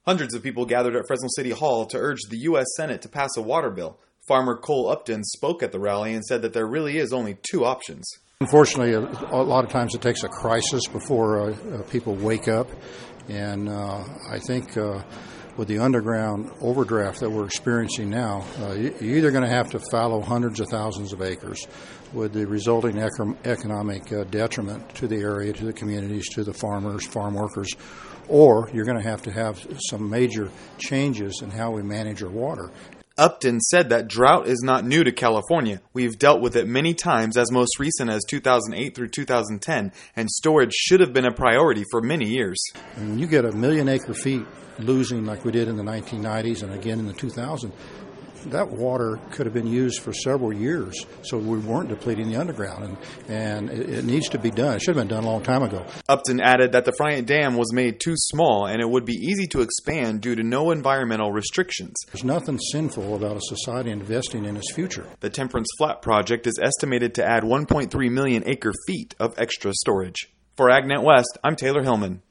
Hundreds of people gathered at Fresno City Hall to urge the U.S. Senate to pass a water bill. Farmer Cole Upton spoke at the rally and said that there really is only two options. Unfortunately, a lot of times it takes a crisis before people wake up. And I think with the underground overdraft that we're experiencing now, you're either going to have to fallow hundreds of thousands of acres with the resulting economic detriment to the area, to the communities, to the farmers, farm workers, or you're going to have some major changes in how we manage our water. Upton said that drought is not new to California. We've dealt with it many times, as most recent as 2008 through 2010, and storage should have been a priority for many years. And when you get 1 million acre feet losing like we did in the 1990s and again in the 2000s, that water could have been used for several years, so we weren't depleting the underground, and it needs to be done. It should have been done a long time ago. Upton added that the Friant Dam was made too small and it would be easy to expand due to no environmental restrictions. There's nothing sinful about a society investing in its future. The Temperance Flat project is estimated to add 1.3 million acre feet of extra storage. For AgNet West, I'm Taylor Hillman.